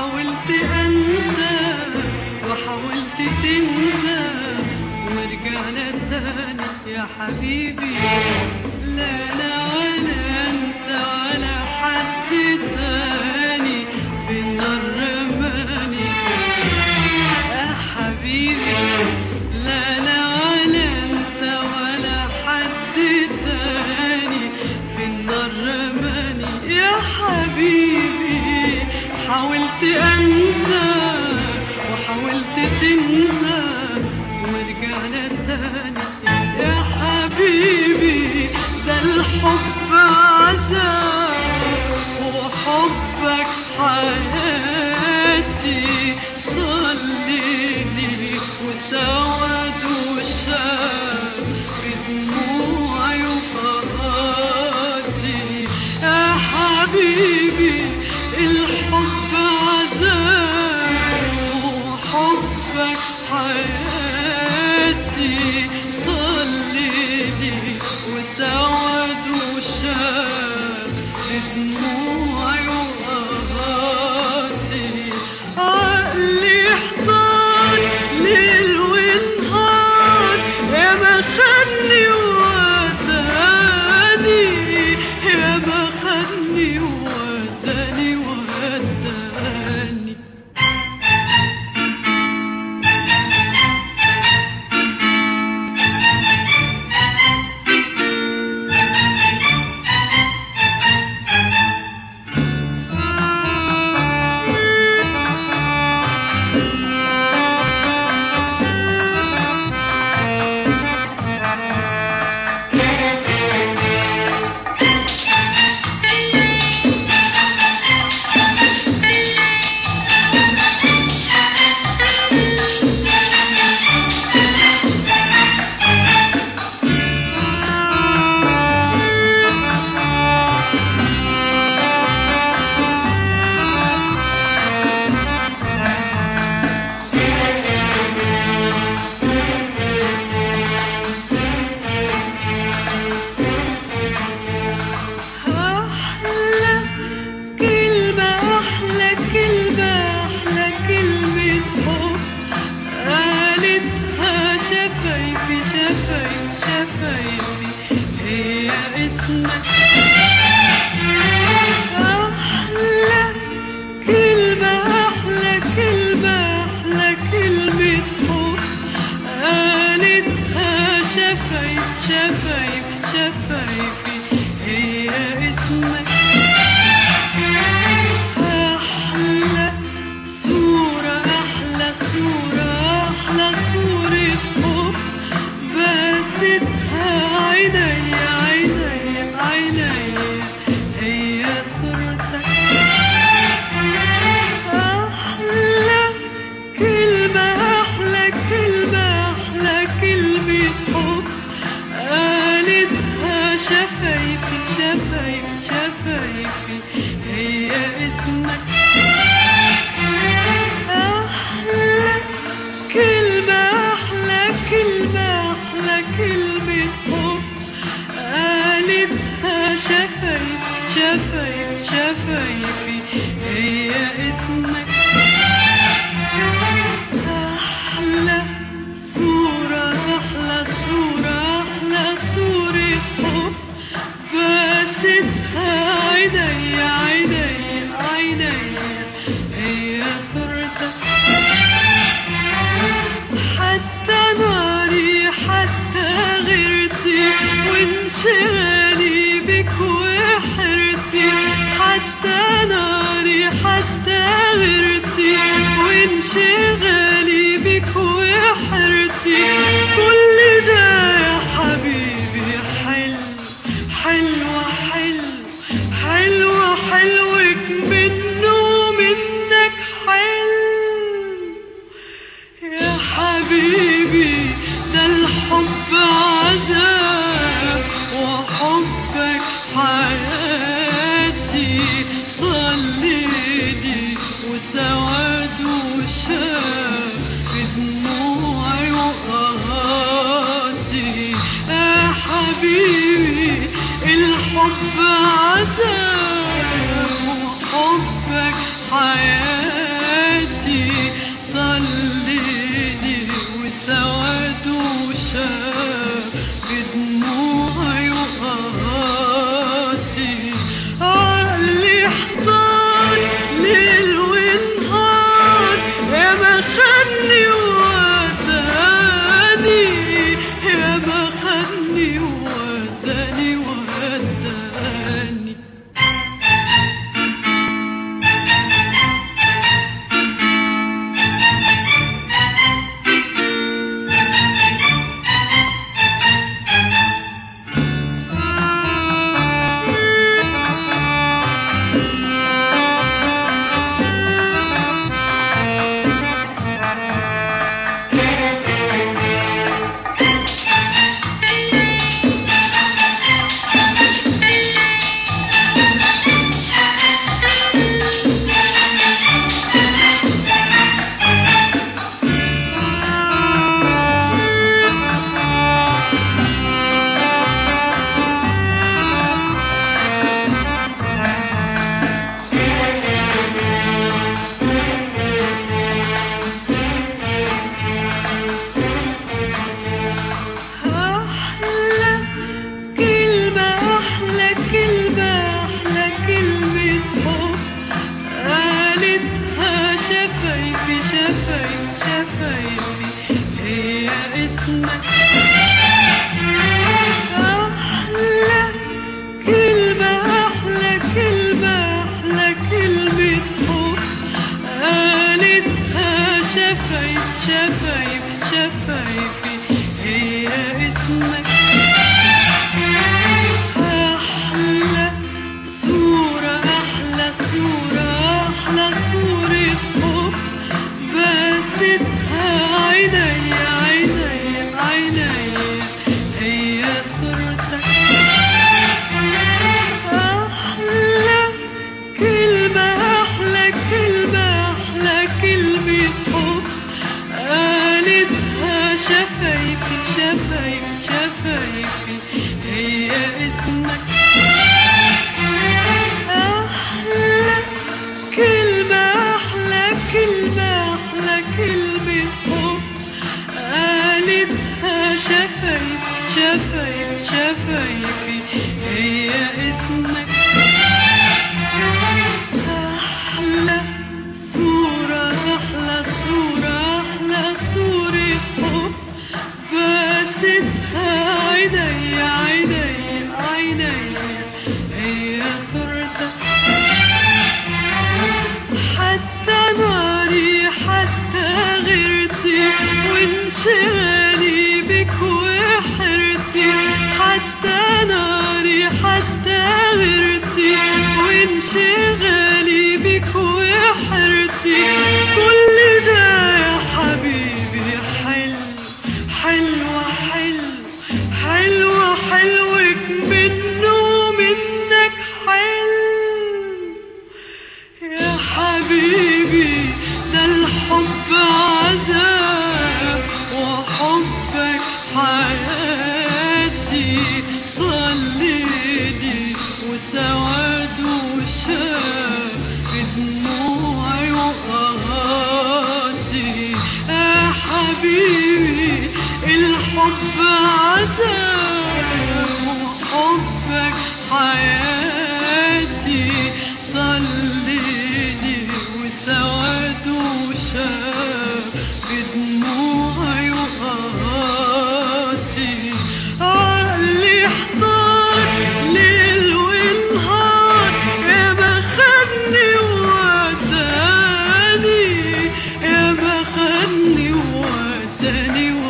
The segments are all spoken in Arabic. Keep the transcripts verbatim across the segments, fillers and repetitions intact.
حاولت انسى وحاولت تنسى ورجعنا تاني يا حبيبي. لا انا ولا انت ولا حد تاني في النار رماني يا حبيبي. لا انا ولا انت ولا حد تاني في النار رماني يا حبيبي. حاولت انسى وحاولت تنسى ورجعنا تاني يا حبيبي. ده الحب عذاب وحبك حياتي، ضلني وسود وشاب في دموعي وفراتي يا حبيبي. الحب عذاب وحبك حياتي، ضلني وسود وشاب في دموعي وفراتي. عقلي احتار ليل ونهار يا ما خدني ووداني، يا ما خدني ووداني وداني. شفايف شفايفي هي اسمك. أحلى صورة أحلى صورة أحلى صورة حب باستها عيني عيني عيني هي صورتك. أحلى كلمة أحلى كلمة أحلى كلمة حب قالتها شفايفي شفايفي شفايفي هي اسمك. أحلى كلمة أحلى كلمة أحلى كلمة حب قالتها شفايفي شفايفي شفايفي هي اسمك. أحلى صورة أحلى صورة أحلى صورة حب باستها عيني عيني عيني هي صورتك. حتى ناري حتى غيرتي وانشغالي بك وحرتي. حتى ناري حتى غيرتي وانشغالي بك وحرتي. كل ده يا حبيبي حلو حلو حلو حلو حلوك منه منك حلو يا حبيبي. ده الحب عذاب وحبك حياتي شفايف شفايفي هي اسمك. أحلى صورة أحلى صورة أحلى صورة حب باستها عيني عيني عيني هي صورتك. أحلى كلمة أحلى كلمة أحلى كلمة حب قالتها شفايفي شفايفي شفايفي هي اسمك. أحلى كلمة أحلى كلمة أحلى كلمة حب قالتها شفايفي شفايفي شفايفي هي اسمك. أحلى صورة أحلى صورة أحلى صورة حب باستها عيني عيني عيني هي صورتك. حتى ناري حتى غيرتي وانشغالي بك وحرتي. حتى ناري حتى غيرتي وانشغالي بك وحرتي. كل ده يا حبيبي حلو حلو حلو حلو حلوك منه منك حلو يا حبيبي. ده الحب عذاب وحبك حياتي. ضليلي وسواد وشاب في دموعي وقهاتي يا حبيبي. الحب عذاب وحبك حياتي. ضليلي وسواد وشاب في دموعي وقهاتي. عقلي احتار ليل ونهار يا ما خدني ووداني يا ما خدني ووداني وداني.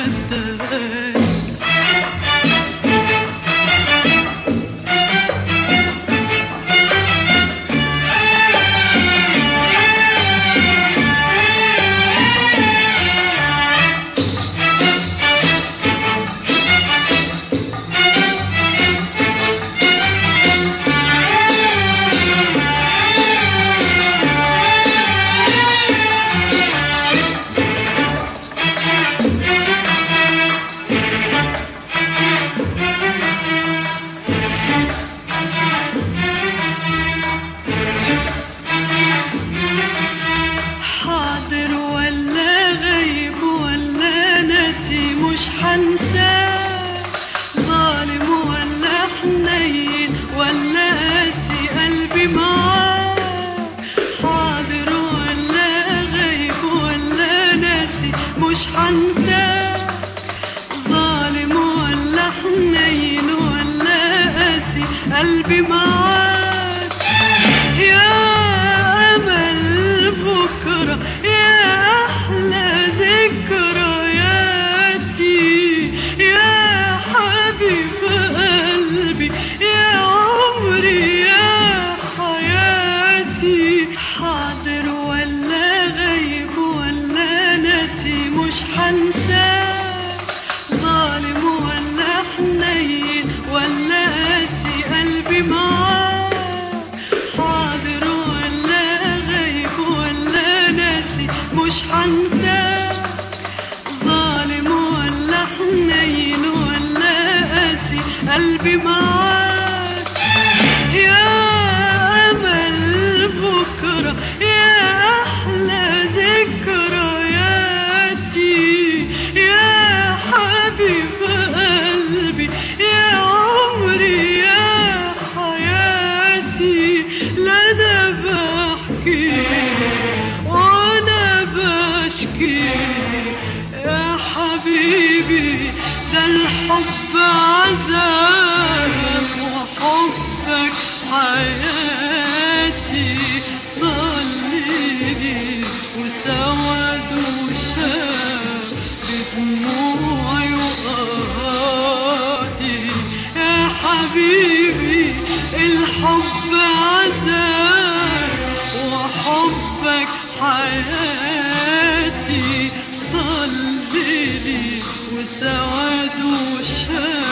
حاضر ولا غايب ولا ناسي مش حنساك. ظالم ولا حنين ولا قاسي قلبي معاك. حاضر ولا غايب ولا ناسي مش حنساك. ظالم ولا حنين ولا قاسي قلبي معاك. يا أمل بكرة يا أحلى ذكرياتي. يا حبيب قلبي يا عمري يا حياتي. حاضر ولا غايب ولا ناسي مش حنساك. ظالم ولا حنين ولا قاسي قلبي معاك. حاضر ولا غايب ولا ناسي مش حنساك. ظالم ولا حنين ولا قاسي قلبي معاك. يا أمل بكرة يا أحلى ذكرياتي. يا حبيب قلبي يا عمري يا حياتي. لا أنا بحكي ولا بشكي يا حبيبي. ده الحب عذاب وحبك حياتي. ضليلي وسواد وشاب الحب عذاب وحبك حياتي، ضل لي وسواد وشاب